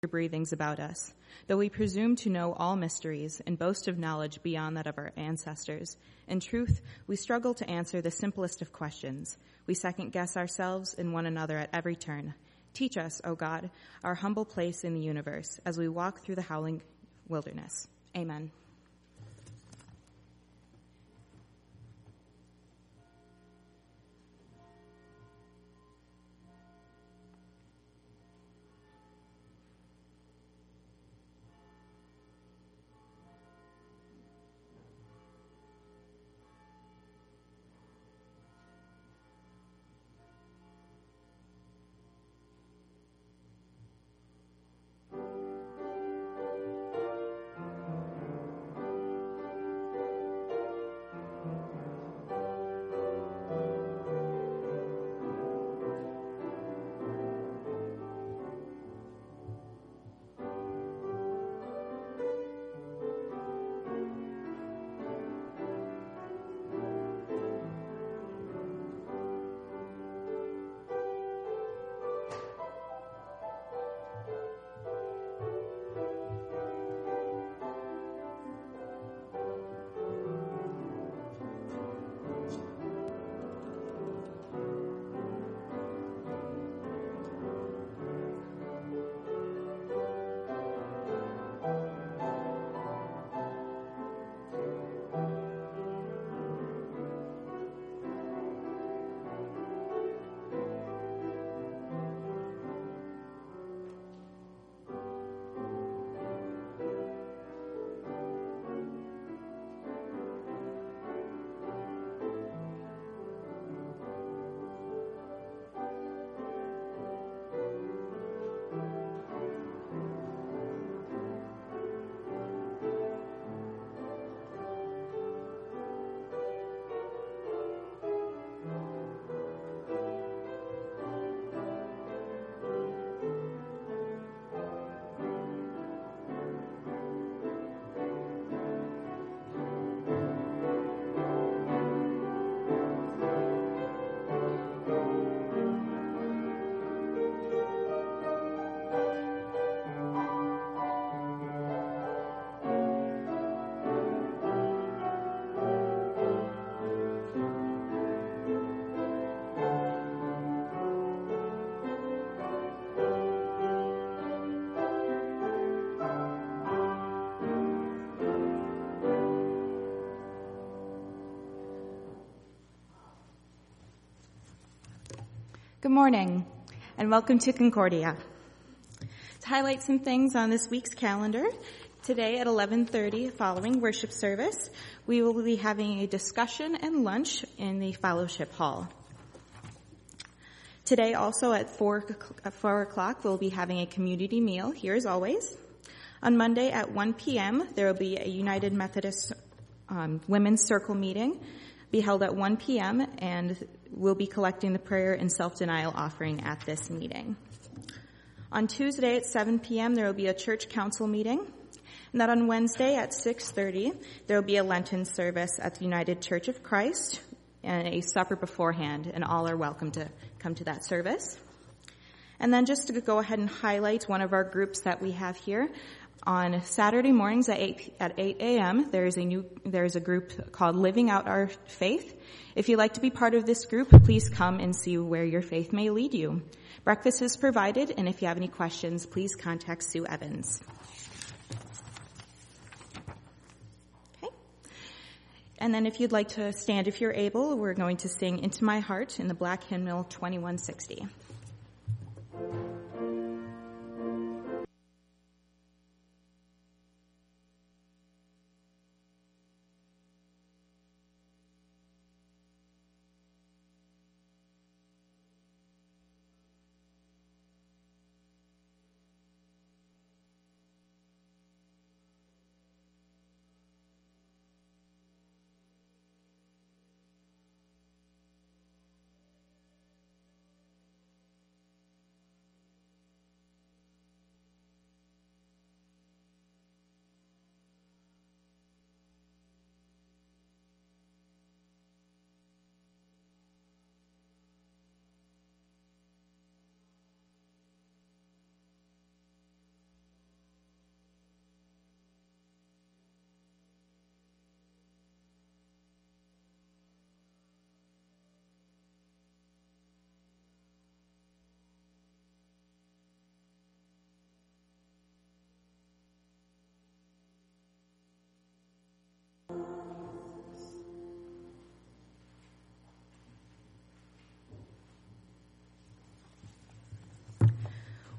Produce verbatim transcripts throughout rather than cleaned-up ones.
breathings about us. Though we presume to know all mysteries and boast of knowledge beyond that of our ancestors, in truth, we struggle to answer the simplest of questions. We second-guess ourselves and one another at every turn. Teach us, O God, our humble place in the universe as we walk through the howling wilderness. Amen. Good morning, and welcome to Concordia. To highlight some things on this week's calendar, today at eleven thirty, following worship service, we will be having a discussion and lunch in the fellowship hall. Today also at four o'clock, we'll be having a community meal here as always. On Monday at one p.m., there will be a United Methodist um, Women's Circle meeting, be held at one p.m., and we'll be collecting the prayer and self-denial offering at this meeting. On Tuesday at seven p.m., there will be a church council meeting. And that on Wednesday at six thirty, there will be a Lenten service at the United Church of Christ and a supper beforehand, and all are welcome to come to that service. And then just to go ahead and highlight one of our groups that we have here, on Saturday mornings at eight a.m., there is a new there is a group called Living Out Our Faith. If you'd like to be part of this group, please come and see where your faith may lead you. Breakfast is provided, and if you have any questions, please contact Sue Evans. Okay. And then if you'd like to stand if you're able, we're going to sing Into My Heart in the Black Hymnal twenty-one sixty.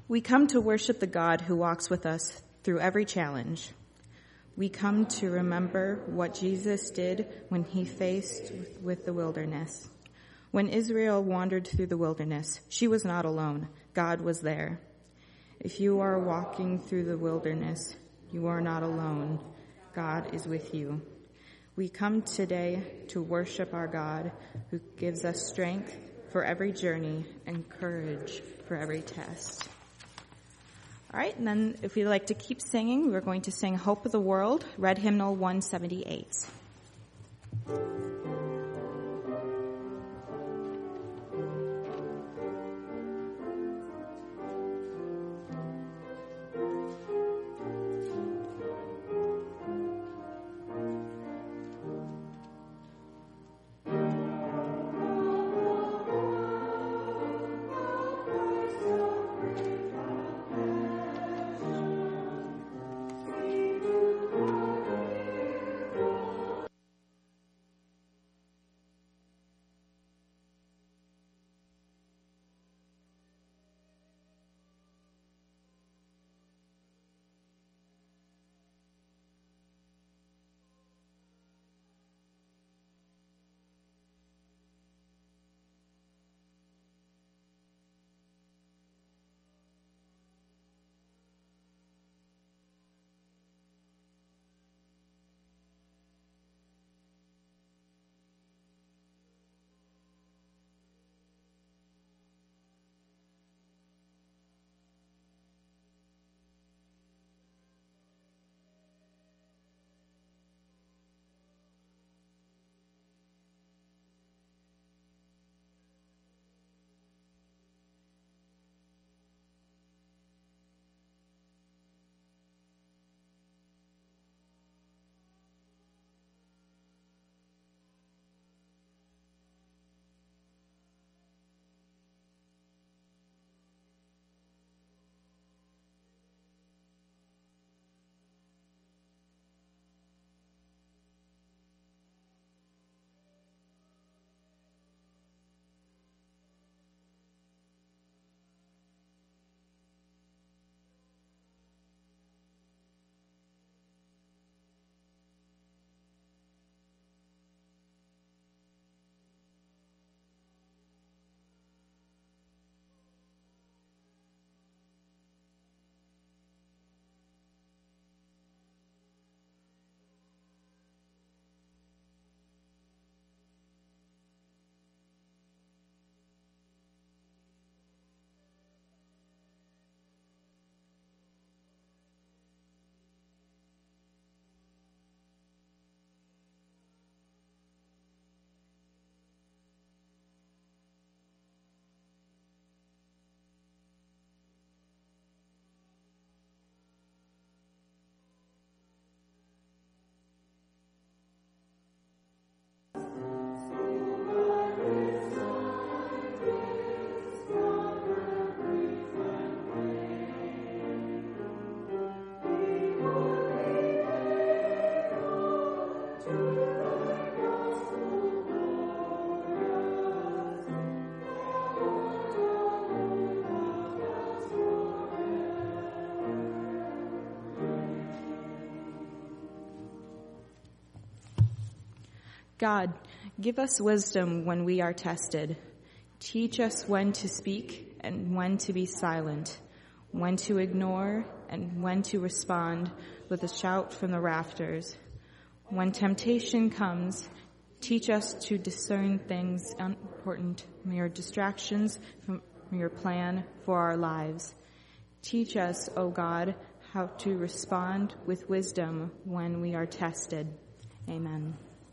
We come to worship the God who walks with us through every challenge. We come to remember what Jesus did when he faced with the wilderness. When Israel wandered through the wilderness, she was not alone. God was there. If you are walking through the wilderness, you are not alone. God is with you. We come today to worship our God who gives us strength for every journey and courage for every test. All right, and then if we'd like to keep singing, we're going to sing Hope of the World, Red Hymnal one seventy-eight. God, give us wisdom when we are tested. Teach us when to speak and when to be silent, when to ignore and when to respond with a shout from the rafters. When temptation comes, teach us to discern things unimportant, mere distractions from your plan for our lives. Teach us, O God, how to respond with wisdom when we are tested. Amen.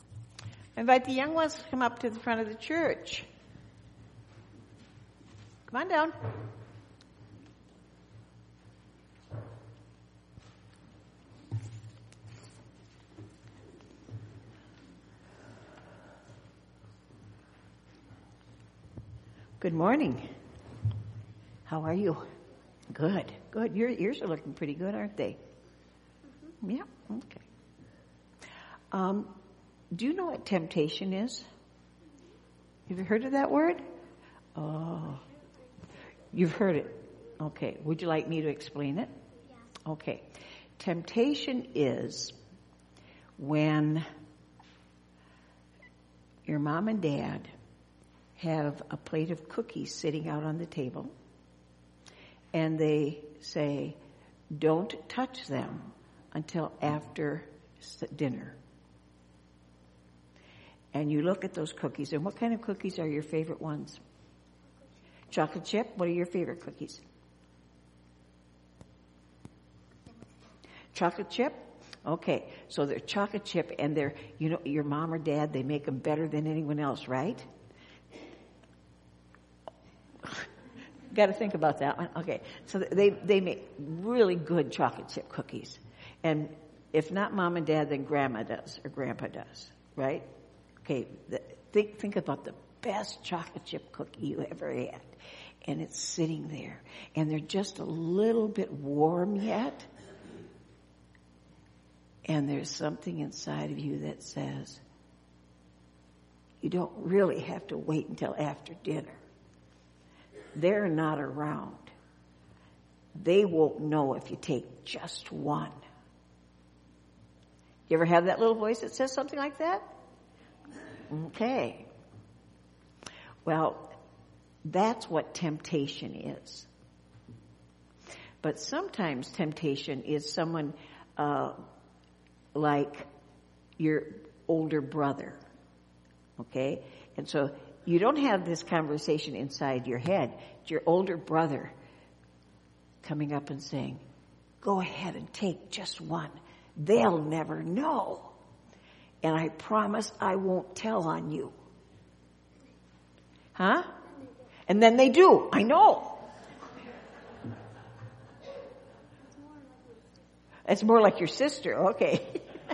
I invite the young ones to come up to the front of the church. Come on down. Good morning. How are you? Good, good. Your ears are looking pretty good, aren't they? Mm-hmm. Yeah, okay. Um, do you know what temptation is? Have you heard of that word? Oh, you've heard it. Okay. Would you like me to explain it? Yes. Okay. Temptation is when your mom and dad have a plate of cookies sitting out on the table, and they say, don't touch them until after dinner. And you look at those cookies, and what kind of cookies are your favorite ones? Chocolate chip? What are your favorite cookies? Chocolate chip? Okay, so they're chocolate chip, and they're, you know, your mom or dad, they make them better than anyone else, right? Got to think about that one. Okay, so they they make really good chocolate chip cookies, and if not mom and dad, then grandma does or grandpa does, right? Okay, the, think think about the best chocolate chip cookie you ever had, and it's sitting there, and they're just a little bit warm yet, and there's something inside of you that says, you don't really have to wait until after dinner. They're not around. They won't know if you take just one. You ever have that little voice that says something like that? Okay. Well, that's what temptation is. But sometimes temptation is someone uh, like your older brother. Okay? And so you don't have this conversation inside your head. It's your older brother coming up and saying, go ahead and take just one. They'll never know. And I promise I won't tell on you. Huh? And then they do. I know. It's more like your sister. Okay.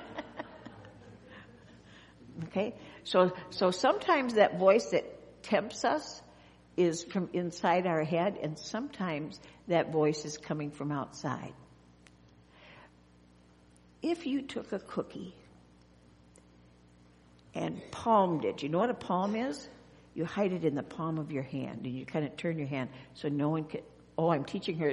Okay. So, so sometimes that voice that tempts us is from inside our head, and sometimes that voice is coming from outside. If you took a cookie and palmed it, you know what a palm is? You hide it in the palm of your hand, and you kind of turn your hand so no one can, oh, I'm teaching her.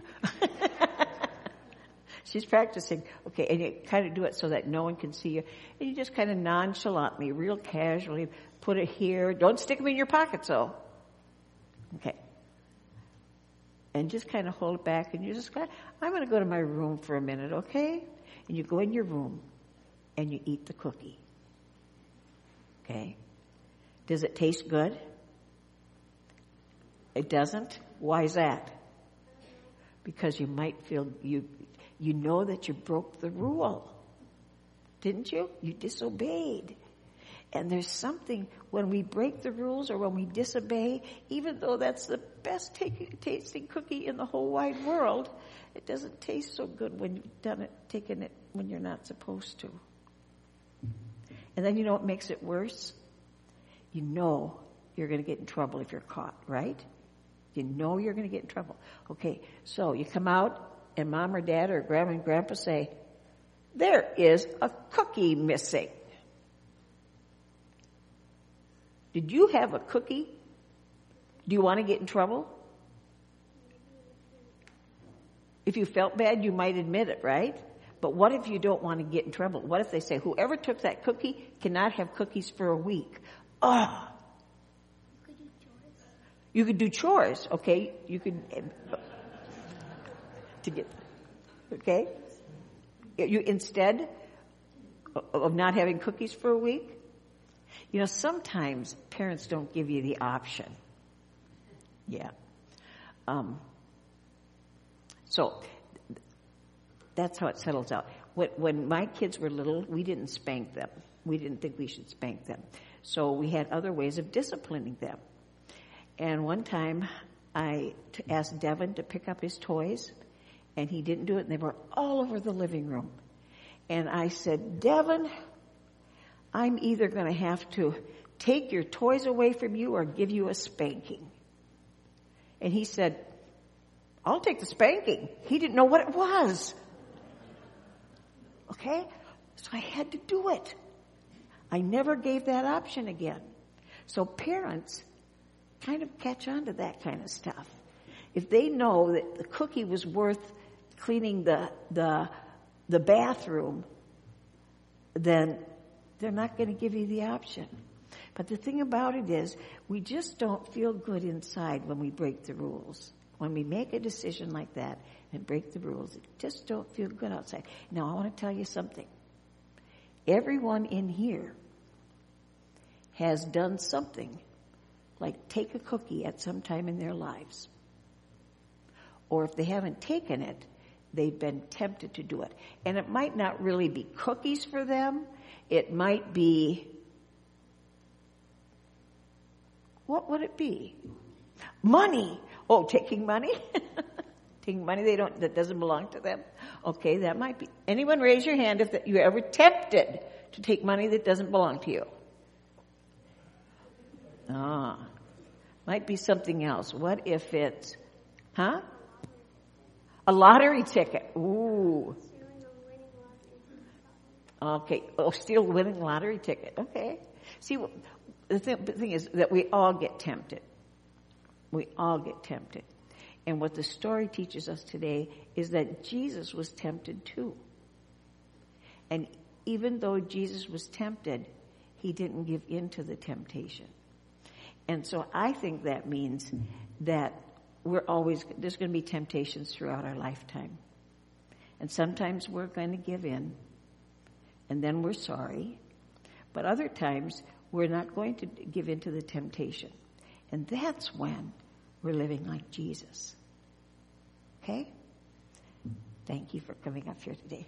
She's practicing. Okay, and you kind of do it so that no one can see you. And you just kind of nonchalantly, real casually, put it here. Don't stick them in your pockets, though. Okay. And just kind of hold it back, and you just kind of, I'm going to go to my room for a minute, okay? And you go in your room, and you eat the cookie. Okay? Does it taste good? It doesn't? Why is that? Because you might feel, you you know that you broke the rule. Didn't you? You disobeyed. And there's something, when we break the rules or when we disobey, even though that's the best take, tasting cookie in the whole wide world, it doesn't taste so good when you've done it, taken it when you're not supposed to. And then you know what makes it worse? You know you're going to get in trouble if you're caught, right? You know you're going to get in trouble. Okay, so you come out and mom or dad or grandma and grandpa say, there is a cookie missing. Did you have a cookie? Do you want to get in trouble? If you felt bad, you might admit it, right? But what if you don't want to get in trouble? What if they say, whoever took that cookie cannot have cookies for a week? Oh. You could do chores. You could do chores, okay? You could, to get, okay? You, instead of not having cookies for a week? You know, sometimes parents don't give you the option. Yeah. Um, so that's how it settles out. When, when my kids were little, we didn't spank them. We didn't think we should spank them. So we had other ways of disciplining them. And one time I t- asked Devin to pick up his toys, and he didn't do it, and they were all over the living room. And I said, Devin, I'm either going to have to take your toys away from you or give you a spanking. And he said, I'll take the spanking. He didn't know what it was. Okay? So I had to do it. I never gave that option again. So parents kind of catch on to that kind of stuff. If they know that the cookie was worth cleaning the the the bathroom, then they're not going to give you the option. But the thing about it is, we just don't feel good inside when we break the rules. When we make a decision like that and break the rules, it just don't feel good outside. Now, I want to tell you something. Everyone in here has done something like take a cookie at some time in their lives. Or if they haven't taken it, they've been tempted to do it. And it might not really be cookies for them. It might be, what would it be? Money. Oh, taking money? Taking money they don't that doesn't belong to them? Okay, that might be. Anyone raise your hand if that you were ever tempted to take money that doesn't belong to you? Ah, might be something else. What if it's, huh? A lottery ticket. Ooh. Okay. Oh, steal a winning lottery ticket. Okay. See, the thing, the thing is that we all get tempted. We all get tempted. And what the story teaches us today is that Jesus was tempted too. And even though Jesus was tempted, he didn't give in to the temptation. And so I think that means that we're always, there's going to be temptations throughout our lifetime. And sometimes we're going to give in, and then we're sorry. But other times, we're not going to give in to the temptation. And that's when we're living like Jesus. Okay? Thank you for coming up here today.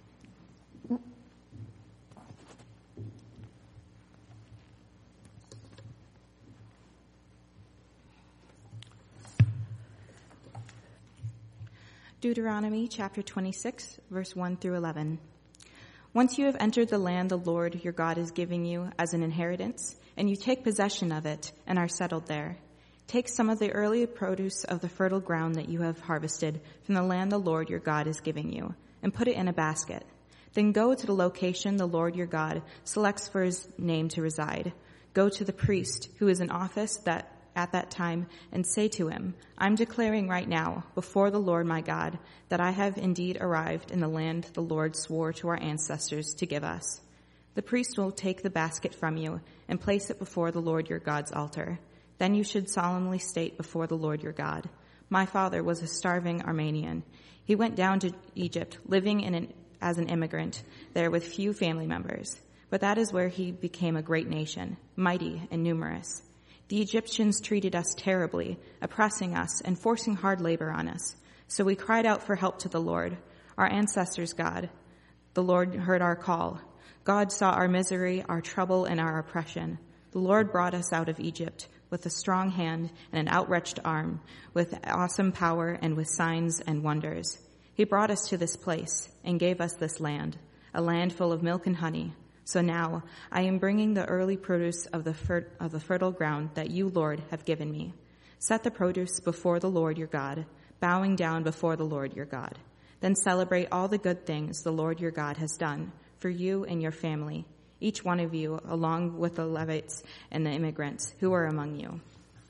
Deuteronomy chapter twenty-six, verse one through eleven. Once you have entered the land the Lord your God is giving you as an inheritance, and you take possession of it and are settled there, take some of the early produce of the fertile ground that you have harvested from the land the Lord your God is giving you, and put it in a basket. Then go to the location the Lord your God selects for his name to reside. Go to the priest who is in office that at that time and say to him, I'm declaring right now before the Lord my God that I have indeed arrived in the land the Lord swore to our ancestors to give us. The priest will take the basket from you and place it before the Lord your God's altar. Then you should solemnly state before the Lord your God, my father was a starving Armenian. He went down to Egypt, living in an, as an immigrant there with few family members. But that is where he became a great nation, mighty and numerous. The Egyptians treated us terribly, oppressing us and forcing hard labor on us. So we cried out for help to the Lord, our ancestors' God. The Lord heard our call. God saw our misery, our trouble, and our oppression. The Lord brought us out of Egypt with a strong hand and an outstretched arm, with awesome power and with signs and wonders. He brought us to this place and gave us this land, a land full of milk and honey. So now I am bringing the early produce of the fer- of the fertile ground that you, Lord, have given me. Set the produce before the Lord your God, bowing down before the Lord your God. Then celebrate all the good things the Lord your God has done for you and your family, each one of you, along with the Levites and the immigrants who are among you.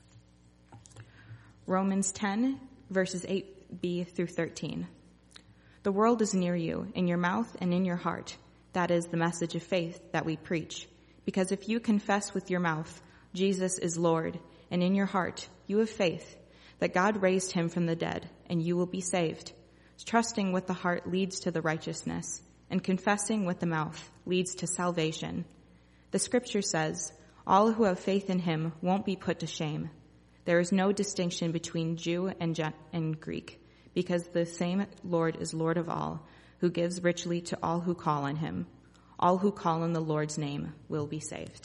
Romans ten, verses eight b through thirteen. The world is near you, in your mouth and in your heart. That is the message of faith that we preach. Because if you confess with your mouth Jesus is Lord, and in your heart you have faith that God raised him from the dead, and you will be saved. Trusting with the heart leads to the righteousness, and confessing with the mouth leads to salvation. The scripture says, all who have faith in him won't be put to shame. There is no distinction between Jew and, Gen- and Greek, because the same Lord is Lord of all, who gives richly to all who call on him. All who call on the Lord's name will be saved.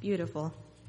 Beautiful.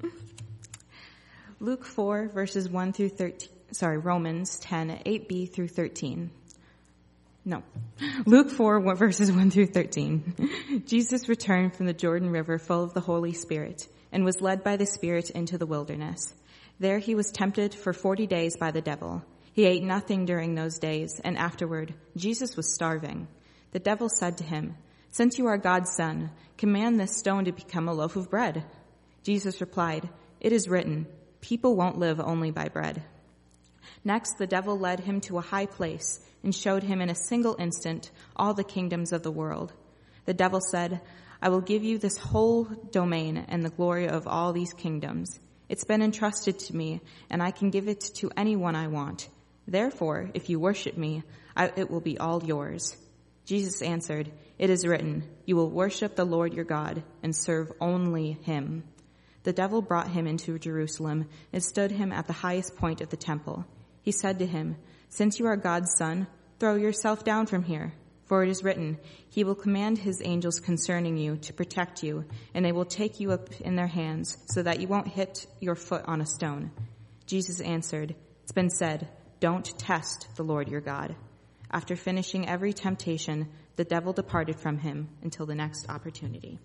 Luke four, verses one through thirteen. Sorry, Romans ten, eight b through thirteen. No. Luke four, verses one through thirteen. Jesus returned from the Jordan River full of the Holy Spirit and was led by the Spirit into the wilderness. There he was tempted for forty days by the devil. He ate nothing during those days, and afterward Jesus was starving. The devil said to him, "Since you are God's son, command this stone to become a loaf of bread." Jesus replied, "It is written, people won't live only by bread." Next, the devil led him to a high place and showed him in a single instant all the kingdoms of the world. The devil said, "I will give you this whole domain and the glory of all these kingdoms. It's been entrusted to me, and I can give it to anyone I want. Therefore, if you worship me, I, it will be all yours." Jesus answered, "It is written, you will worship the Lord your God and serve only him." The devil brought him into Jerusalem and stood him at the highest point of the temple. He said to him, "Since you are God's son, throw yourself down from here. For it is written, he will command his angels concerning you to protect you, and they will take you up in their hands so that you won't hit your foot on a stone." Jesus answered, "It's been said, don't test the Lord your God." After finishing every temptation, the devil departed from him until the next opportunity.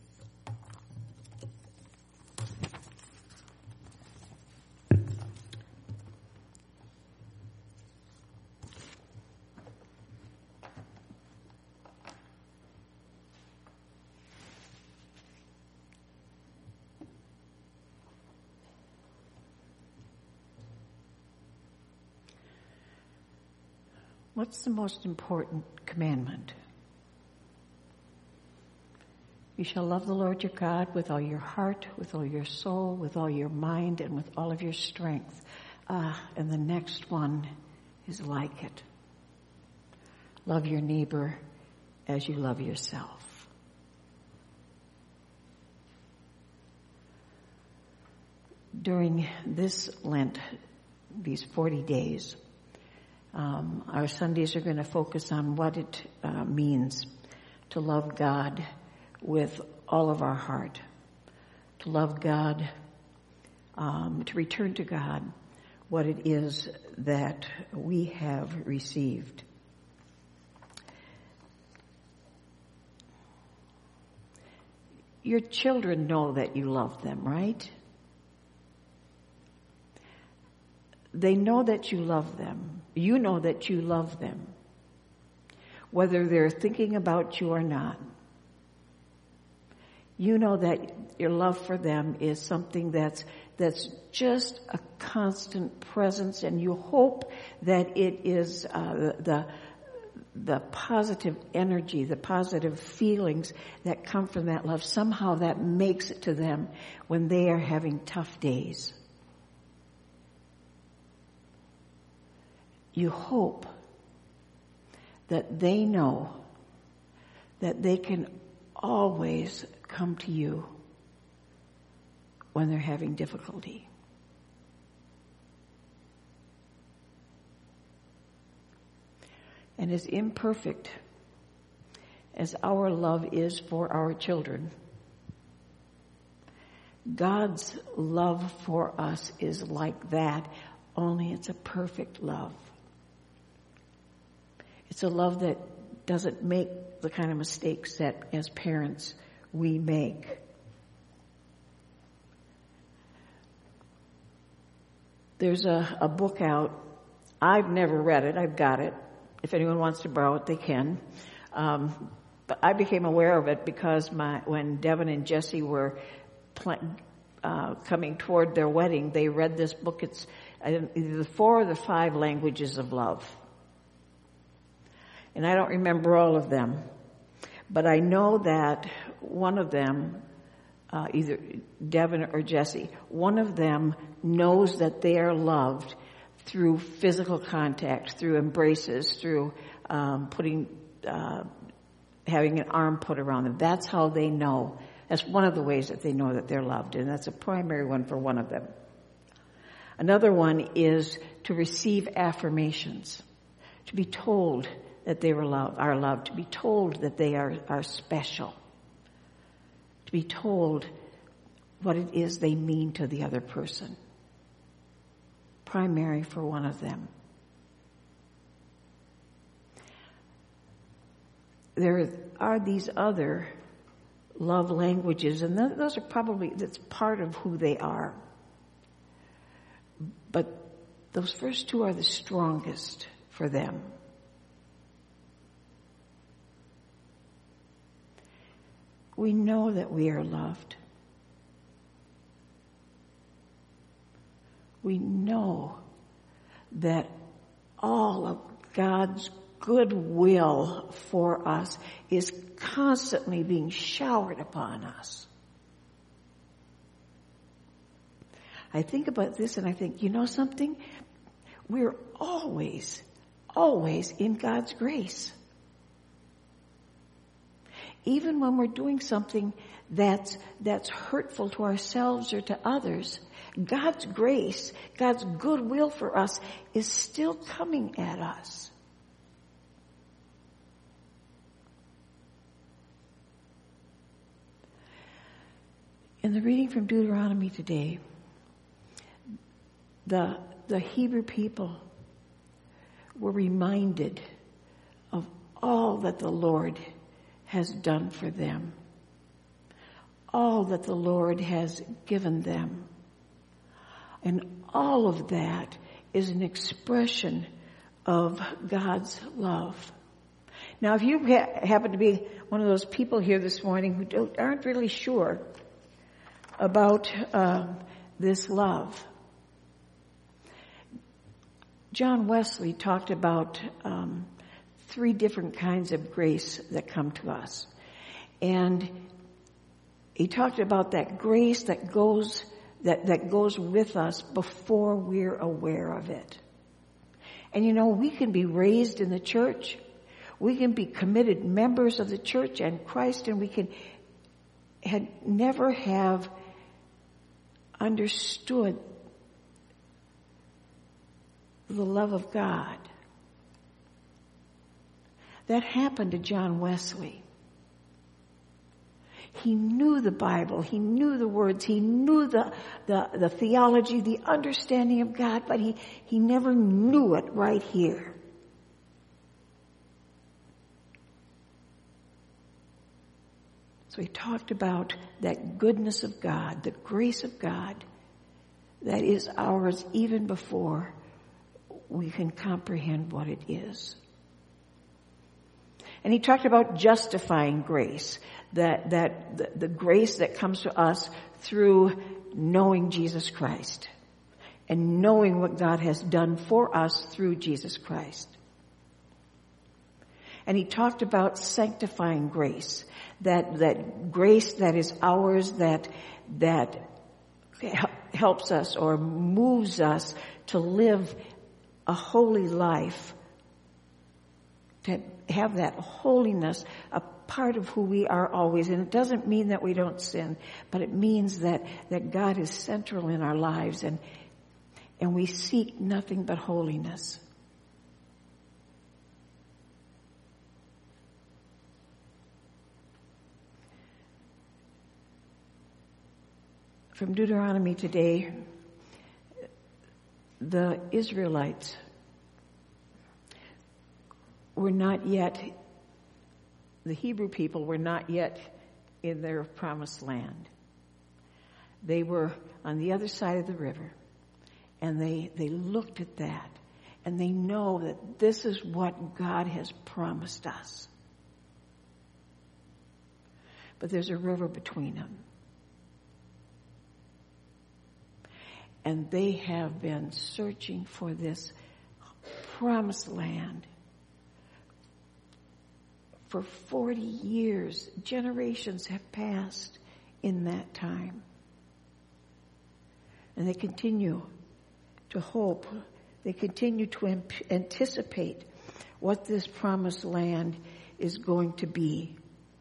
What's the most important commandment? You shall love the Lord your God with all your heart, with all your soul, with all your mind, and with all of your strength. Ah, and the next one is like it. Love your neighbor as you love yourself. During this Lent, these forty days, Um, our Sundays are going to focus on what it uh, means to love God with all of our heart, to love God, um, to return to God what it is that we have received. Your children know that you love them, right? They know that you love them. You know that you love them, whether they're thinking about you or not. You know that your love for them is something that's that's just a constant presence, and you hope that it is uh, the the positive energy, the positive feelings that come from that love. Somehow that makes it to them when they are having tough days. You hope that they know that they can always come to you when they're having difficulty. And as imperfect as our love is for our children, God's love for us is like that, only it's a perfect love. It's a love that doesn't make the kind of mistakes that as parents we make. There's a, a book out. I've never read it. I've got it. If anyone wants to borrow it, they can. Um, but I became aware of it because my when Devin and Jesse were pl- uh, coming toward their wedding, they read this book. It's either the four or the five languages of love. And I don't remember all of them, but I know that one of them, uh, either Devin or Jesse, one of them knows that they are loved through physical contact, through embraces, through um, putting, uh, having an arm put around them. That's how they know. That's one of the ways that they know that they're loved, and that's a primary one for one of them. Another one is to receive affirmations, to be told that they were loved, are loved, to be told that they are, are special, to be told what it is they mean to the other person. Primary for one of them. There are these other love languages, and those are probably, that's part of who they are. But those first two are the strongest for them. We know that we are loved. We know that all of God's goodwill for us is constantly being showered upon us. I think about this and I think, you know something? We're always, always in God's grace. Even when we're doing something that's, that's hurtful to ourselves or to others, God's grace, God's goodwill for us is still coming at us. In the reading from Deuteronomy today, the, the Hebrew people were reminded of all that the Lord has done for them, all that the Lord has given them. And all of that is an expression of God's love. Now, if you ha- happen to be one of those people here this morning who don't, aren't really sure about uh, this love, John Wesley talked about um, three different kinds of grace that come to us. And he talked about that grace that goes that, that goes with us before we're aware of it. And you know, we can be raised in the church. We can be committed members of the church and Christ, and we can had never have understood the love of God. That happened to John Wesley. He knew the Bible, he knew the words, he knew the, the, the theology, the understanding of God, but he, he never knew it right here. So he talked about that goodness of God, the grace of God that is ours even before we can comprehend what it is. And he talked about justifying grace, that, that the, the grace that comes to us through knowing Jesus Christ and knowing what God has done for us through Jesus Christ. And he talked about sanctifying grace, that, that grace that is ours, that, that helps us or moves us to live a holy life, to have that holiness a part of who we are always. And it doesn't mean that we don't sin, but it means that, that God is central in our lives, and, and we seek nothing but holiness. From Deuteronomy today, the Israelites were not yet, the Hebrew people were not yet in their promised land. They were on the other side of the river, and they, they looked at that, and they know that this is what God has promised us. But there's a river between them. And they have been searching for this promised land for forty years. Generations have passed in that time. And they continue to hope. They continue to imp- anticipate what this promised land is going to be.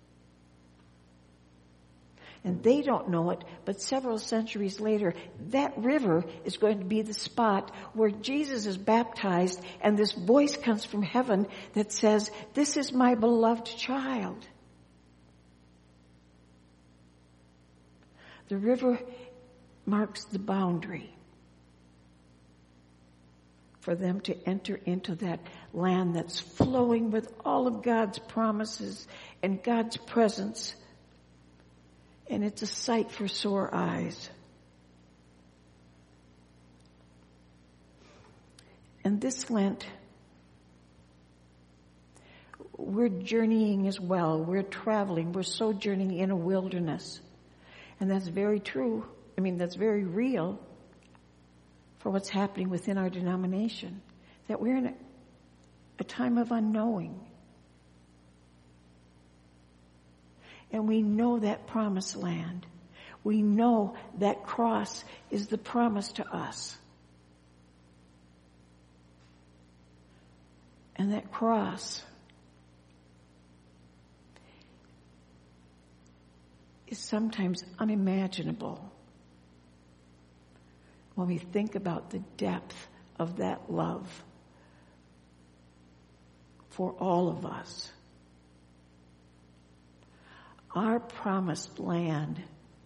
And they don't know it, but several centuries later, that river is going to be the spot where Jesus is baptized, and this voice comes from heaven that says, "This is my beloved child." The river marks the boundary for them to enter into that land that's flowing with all of God's promises and God's presence. And it's a sight for sore eyes. And this Lent, we're journeying as well. We're traveling. We're sojourning in a wilderness. And that's very true. I mean, that's very real for what's happening within our denomination. That we're in a, a time of unknowing. And we know that promised land. We know that cross is the promise to us. And that cross is sometimes unimaginable when we think about the depth of that love for all of us. Our promised land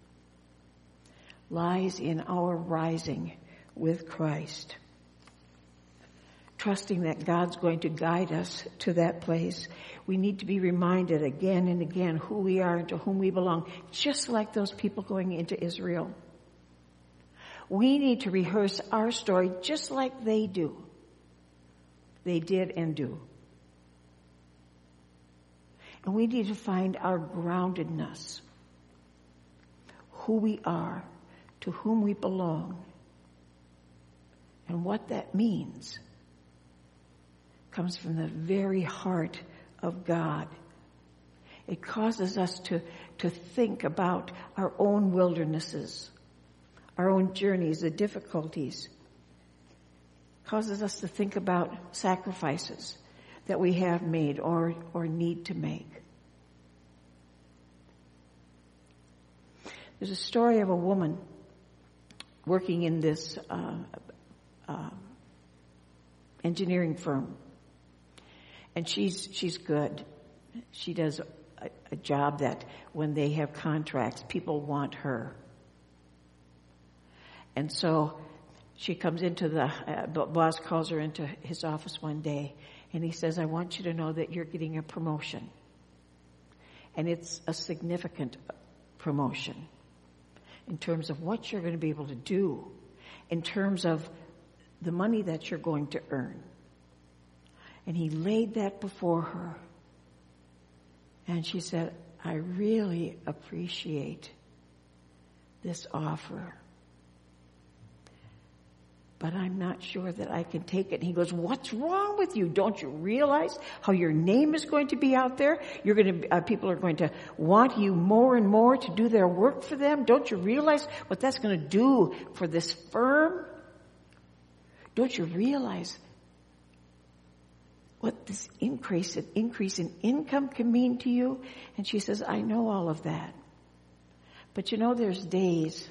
lies in our rising with Christ. Trusting that God's going to guide us to that place. We need to be reminded again and again who we are and to whom we belong, just like those people going into Israel. We need to rehearse our story just like they do. They did and do. And we need to find our groundedness, who we are, to whom we belong, and what that means comes from the very heart of God. It causes us to, to think about our own wildernesses, our own journeys, the difficulties. It causes us to think about sacrifices that we have made or, or need to make. There's a story of a woman working in this uh, uh, engineering firm. And she's she's good. She does a, a job that when they have contracts, people want her. And so she comes into the, uh, boss calls her into his office one day, and he says, I want you to know that you're getting a promotion. And it's a significant promotion in terms of what you're going to be able to do, in terms of the money that you're going to earn. And he laid that before her. And she said, I really appreciate this offer, but I'm not sure that I can take it. And he goes, what's wrong with you? Don't you realize how your name is going to be out there? You're going to, uh, people are going to want you more and more to do their work for them. Don't you realize what that's going to do for this firm? Don't you realize what this increase, an increase in income can mean to you? And she says, I know all of that. But you know, there's days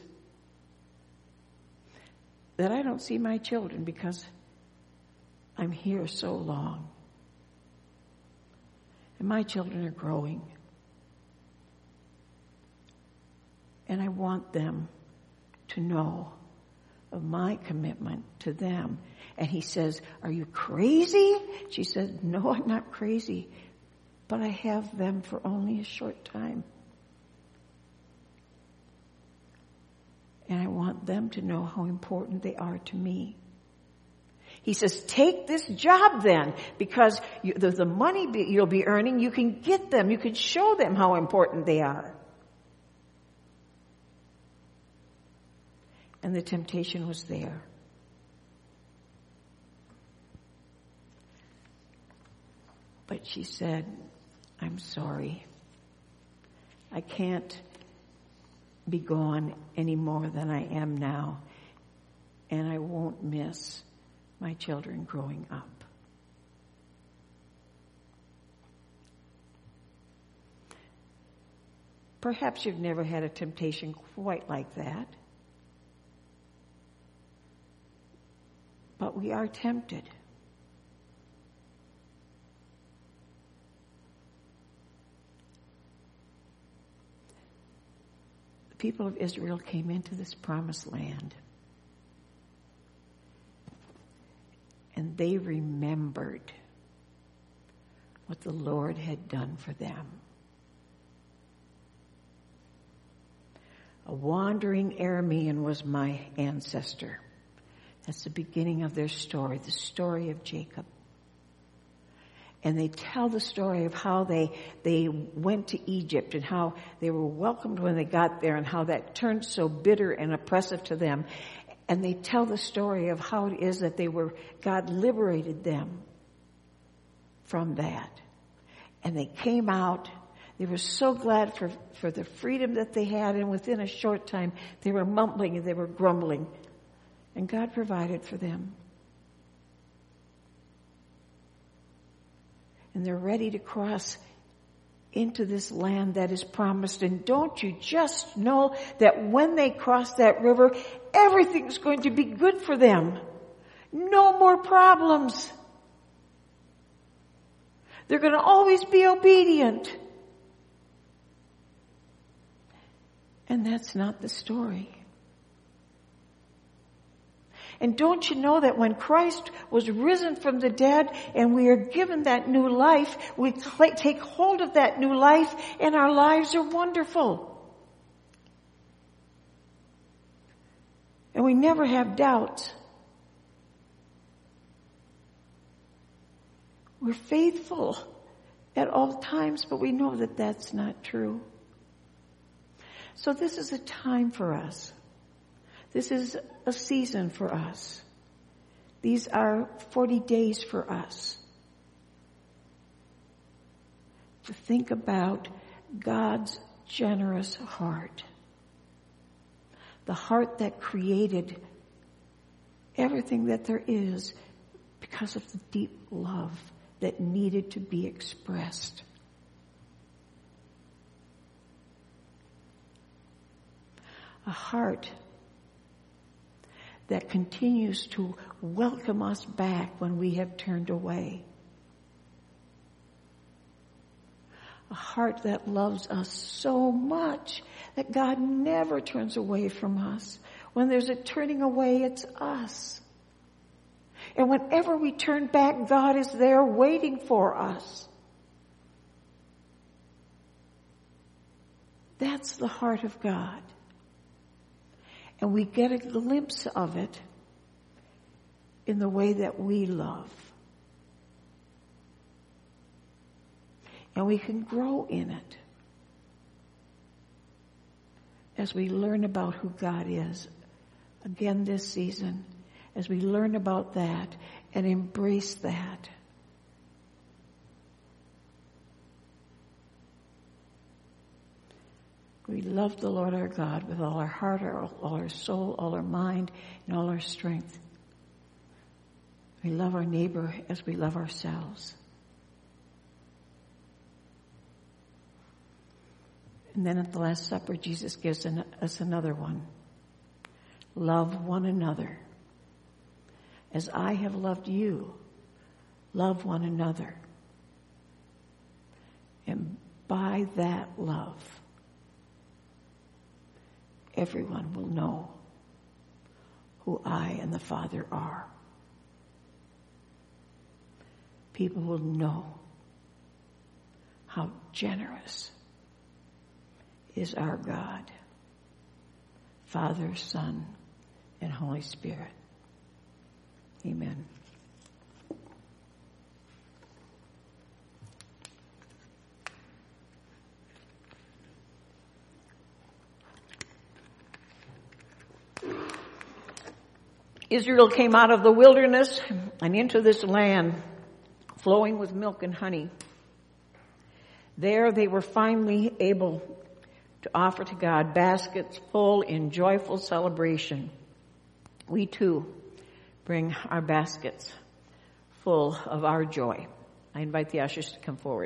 that I don't see my children because I'm here so long. And my children are growing. And I want them to know of my commitment to them. And he says, are you crazy? She says, no, I'm not crazy, but I have them for only a short time. And I want them to know how important they are to me. He says, take this job then, because you, the, the money be, you'll be earning, you can get them, you can show them how important they are. And the temptation was there. But she said, I'm sorry. I can't be gone any more than I am now. And I won't miss my children growing up. Perhaps you've never had a temptation quite like that. But we are tempted. people of Israel came into this promised land, and they remembered what the Lord had done for them. A wandering Aramean was my ancestor. That's the beginning of their story, the story of Jacob. And they tell the story of how they they went to Egypt and how they were welcomed when they got there and how that turned so bitter and oppressive to them. And they tell the story of how it is that they were, God liberated them from that. And they came out. They were so glad for, for the freedom that they had. And within a short time, they were mumbling and they were grumbling. And God provided for them. And they're ready to cross into this land that is promised. And don't you just know that when they cross that river, everything's going to be good for them. No more problems. They're going to always be obedient. And that's not the story. And don't you know that when Christ was risen from the dead and we are given that new life, we take hold of that new life and our lives are wonderful. And we never have doubts. We're faithful at all times, but we know that that's not true. So this is a time for us. This is a season for us. These are forty days for us to think about God's generous heart. The heart that created everything that there is because of the deep love that needed to be expressed. A heart that continues to welcome us back when we have turned away. A heart that loves us so much that God never turns away from us. When there's a turning away, it's us. And whenever we turn back, God is there waiting for us. That's the heart of God. And we get a glimpse of it in the way that we love. And we can grow in it as we learn about who God is. Again this season, as we learn about that and embrace that. We love the Lord our God with all our heart, our, all our soul, all our mind, and all our strength. We love our neighbor as we love ourselves. And then at the Last Supper, Jesus gives an, us another one. Love one another. As I have loved you, love one another. And by that love, everyone will know who I and the Father are. People will know how generous is our God, Father, Son, and Holy Spirit. Amen. Israel came out of the wilderness and into this land flowing with milk and honey. There they were finally able to offer to God baskets full in joyful celebration. We too bring our baskets full of our joy. I invite the ushers to come forward.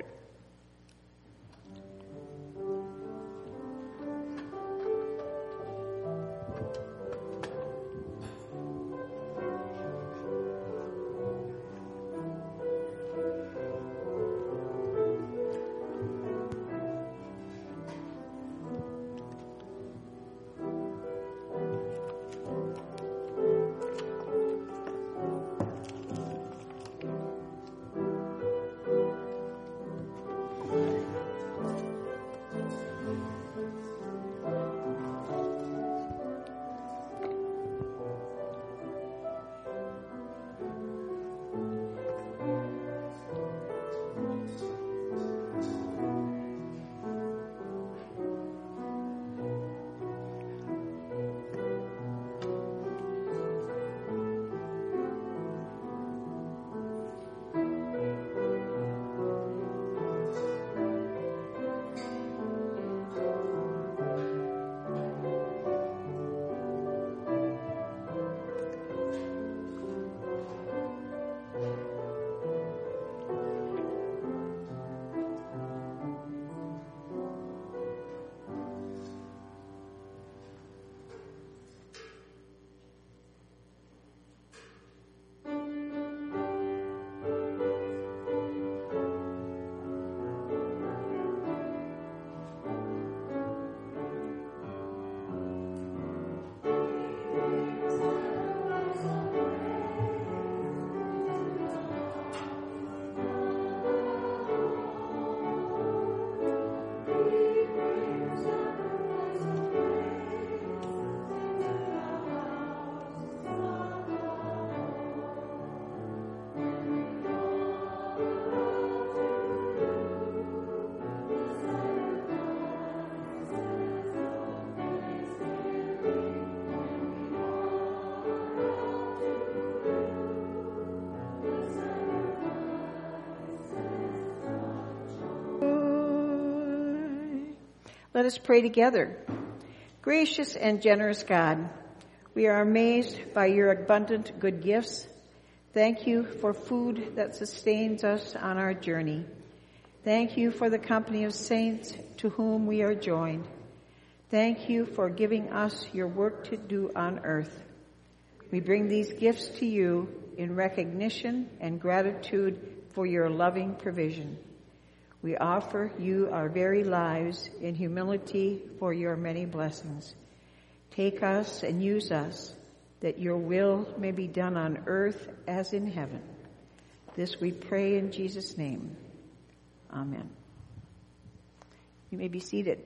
Let us pray together. Gracious and generous God, we are amazed by your abundant good gifts. Thank you for food that sustains us on our journey. Thank you for the company of saints to whom we are joined. Thank you for giving us your work to do on earth. We bring these gifts to you in recognition and gratitude for your loving provision. We offer you our very lives in humility for your many blessings. Take us and use us, that your will may be done on earth as in heaven. This we pray in Jesus' name. Amen. You may be seated.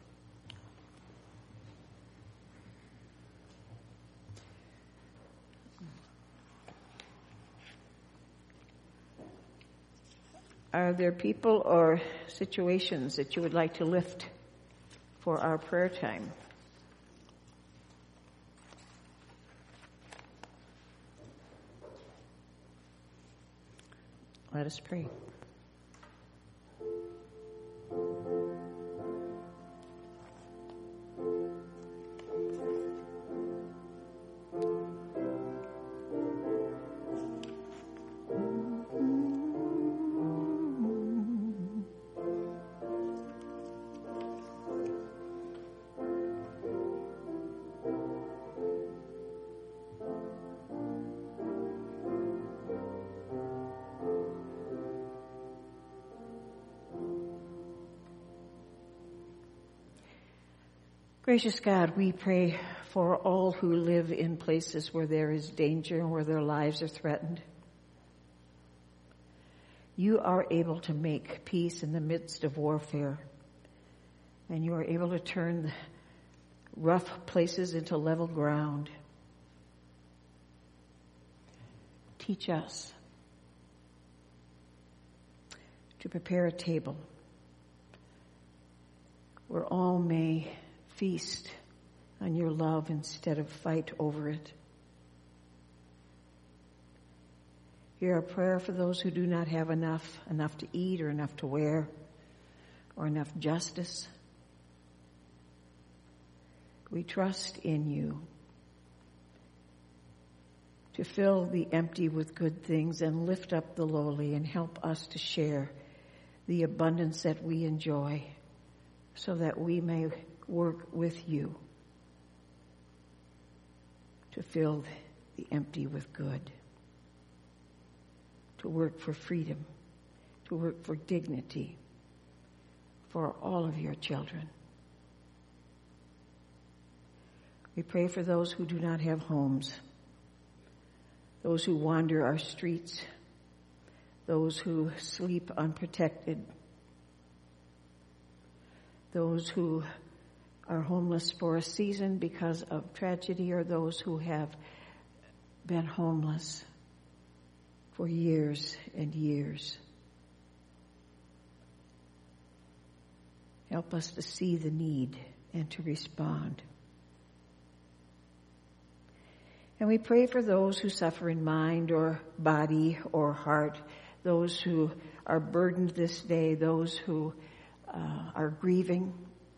Are there people or situations that you would like to lift for our prayer time? Let us pray. Gracious God, we pray for all who live in places where there is danger and where their lives are threatened. You are able to make peace in the midst of warfare, and you are able to turn rough places into level ground. Teach us to prepare a table where all may feast on your love instead of fight over it. Hear our prayer for those who do not have enough, enough to eat or enough to wear or enough justice. We trust in you to fill the empty with good things and lift up the lowly and help us to share the abundance that we enjoy so that we may work with you to fill the empty with good, to work for freedom, to work for dignity for all of your children. We pray for those who do not have homes, those who wander our streets, those who sleep unprotected, those who are homeless for a season because of tragedy, or those who have been homeless for years and years. Help us to see the need and to respond. And we pray for those who suffer in mind or body or heart, those who are burdened this day, those who uh, are grieving.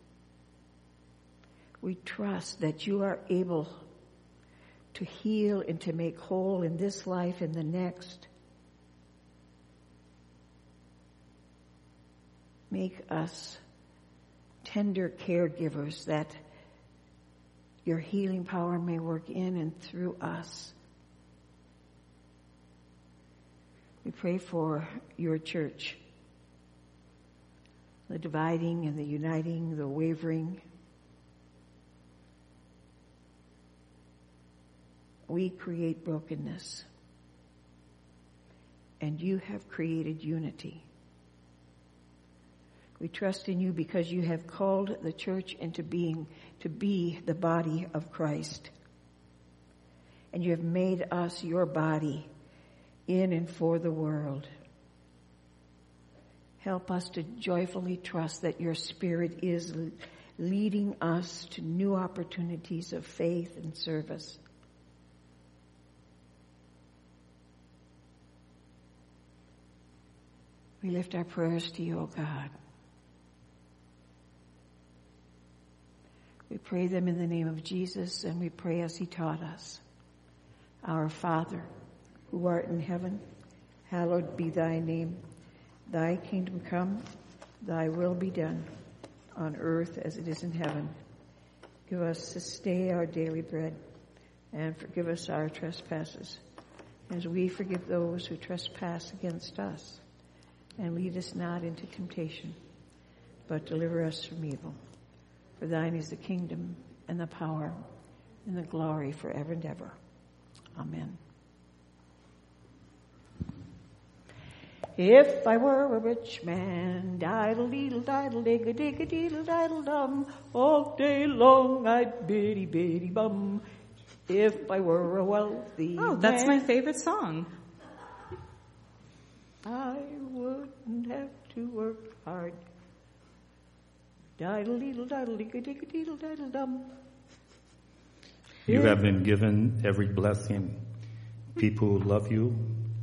We trust that you are able to heal and to make whole in this life and the next. Make us tender caregivers, that your healing power may work in and through us. We pray for your church, the dividing and the uniting, the wavering. We create brokenness, and you have created unity. We trust in you because you have called the church into being to be the body of Christ. And you have made us your body in and for the world. Help us to joyfully trust that your Spirit is leading us to new opportunities of faith and service. We lift our prayers to you, O God. pray them in the name of Jesus, and we pray as he taught us. Our Father, who art in heaven, hallowed be thy name. Thy kingdom come, thy will be done, on earth as it is in heaven. Give us this day our daily bread, and forgive us our trespasses, as we forgive those who trespass against us. And lead us not into temptation, but deliver us from evil. For thine is the kingdom, and the power, and the glory forever and ever. Amen. If I were a rich man, diddle-deedle, diddle-dig-a-dig-a-deedle-diddle-dum, all day long I'd biddy-biddy-bum. If I were a wealthy Oh, that's man, my favorite song. I wouldn't have to work hard. Diddle-deedle, diddle-dig-a-dig-a-deedle-diddle-dum. You have been given every blessing, people who love you,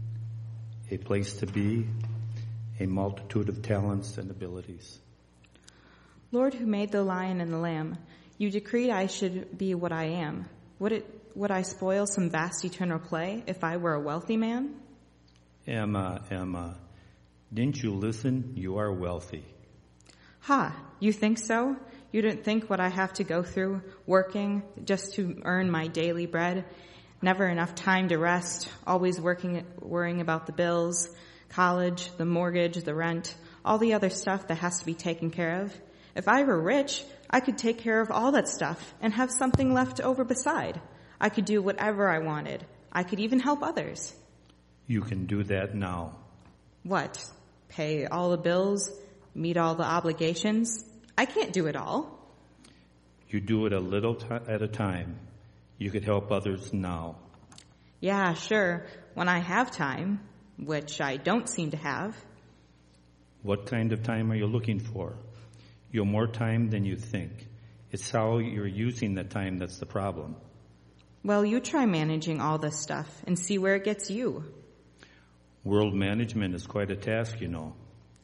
a place to be, a multitude of talents and abilities. Lord, who made the lion and the lamb, you decreed I should be what I am. Would it, would I spoil some vast eternal play if I were a wealthy man? Emma, Emma, didn't you listen? You are wealthy. Ha, you think so? You don't think what I have to go through, working just to earn my daily bread, never enough time to rest, always working, worrying about the bills, college, the mortgage, the rent, all the other stuff that has to be taken care of. If I were rich, I could take care of all that stuff and have something left over beside. I could do whatever I wanted. I could even help others. You can do that now. What? Pay all the bills? Meet all the obligations? I can't do it all. You do it a little t- at a time. You could help others now. Yeah, sure, when I have time, which I don't seem to have. What kind of time are you looking for? You have more time than you think. It's how you're using the time that's the problem. Well, you try managing all this stuff and see where it gets you. World management is quite a task, you know.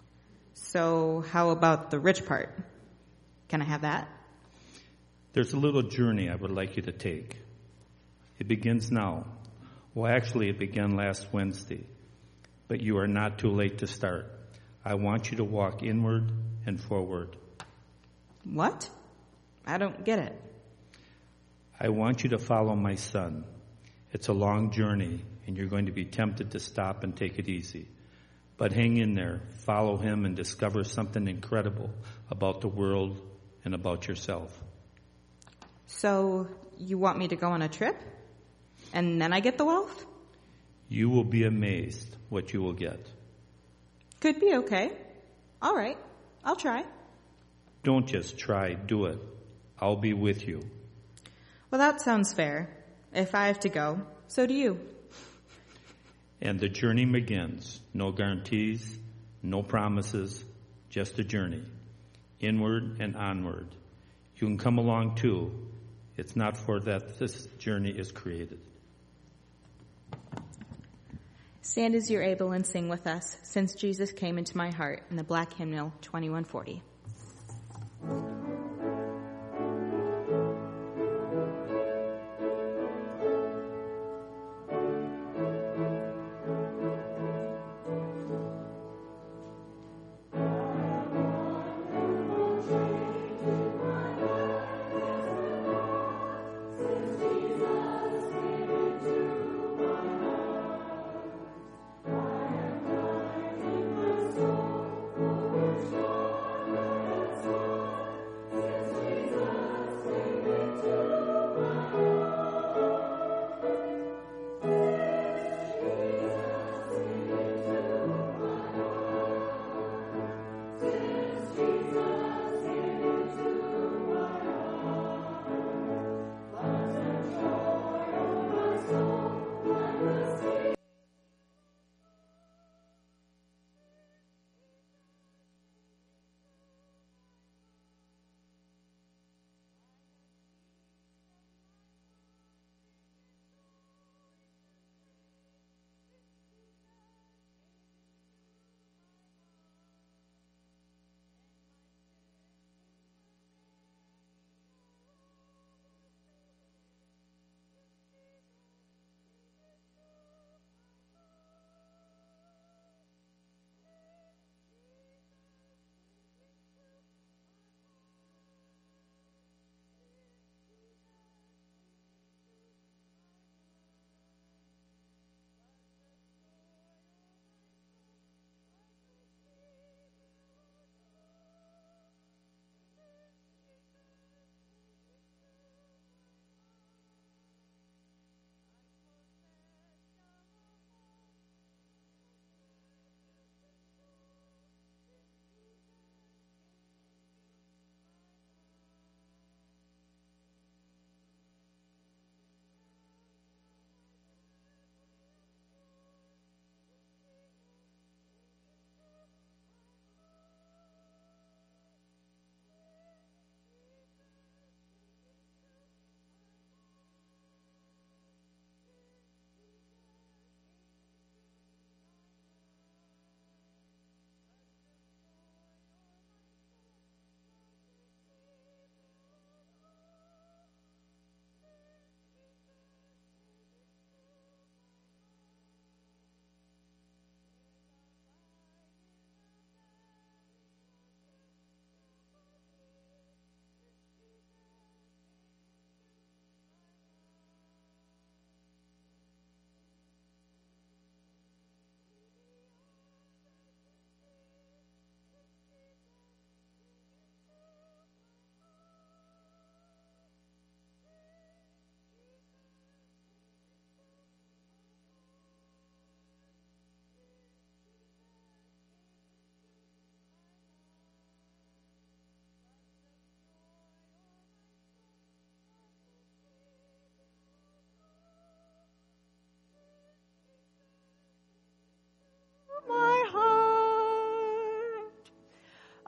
So how about the rich part? Can I have that? There's a little journey I would like you to take. It begins now. Well, actually, it began last Wednesday. But you are not too late to start. I want you to walk inward and forward. What? I don't get it. I want you to follow my son. It's a long journey, and you're going to be tempted to stop and take it easy. But hang in there, follow him, and discover something incredible about the world and about yourself. So you want me to go on a trip? And then I get the wealth? You will be amazed what you will get. Could be okay. All right, I'll try. Don't just try, do it. I'll be with you. Well, that sounds fair. If I have to go, so do you. And the journey begins. No guarantees, no promises, just a journey. Inward and onward. You can come along too. It's not for that this journey is created. Stand as you're able and sing with us, Since Jesus Came Into My Heart, in the Black Hymnal twenty-one forty. Thank you.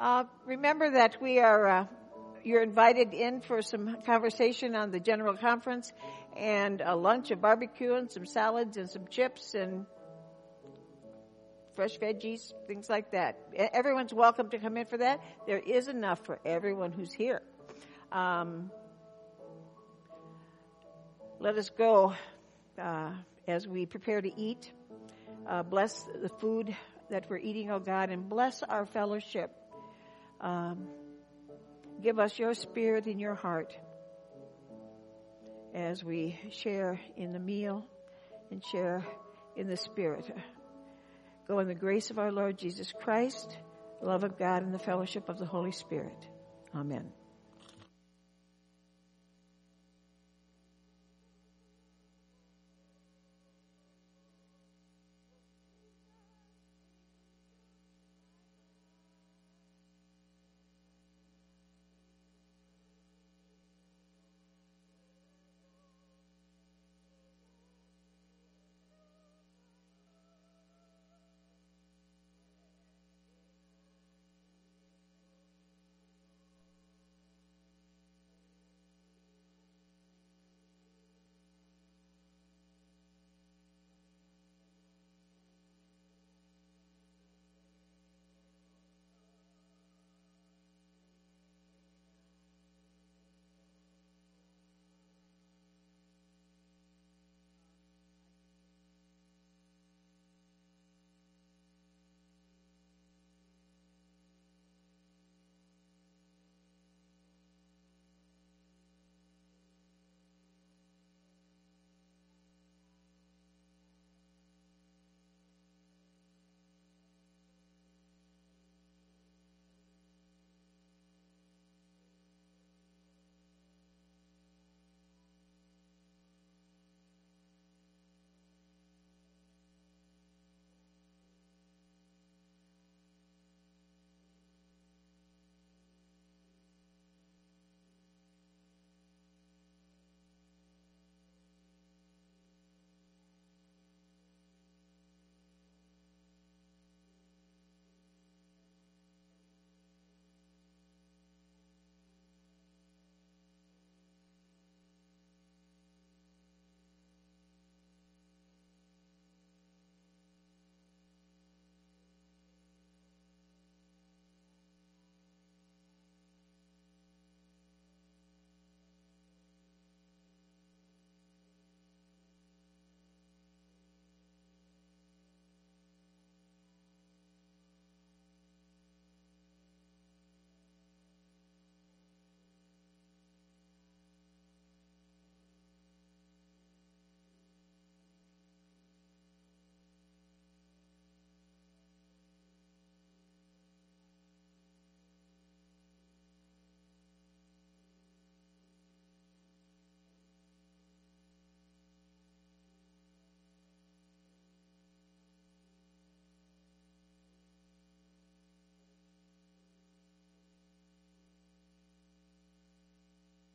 Uh, remember that we are, uh, you're invited in for some conversation on the general conference and a lunch, a barbecue, and some salads and some chips and fresh veggies, things like that. Everyone's welcome to come in for that. There is enough for everyone who's here. Um, let us go uh, as we prepare to eat. Uh, bless the food that we're eating, oh God, and bless our fellowship. Um, give us your spirit and your heart as we share in the meal and share in the spirit. Go in the grace of our Lord Jesus Christ, the love of God, and the fellowship of the Holy Spirit. Amen.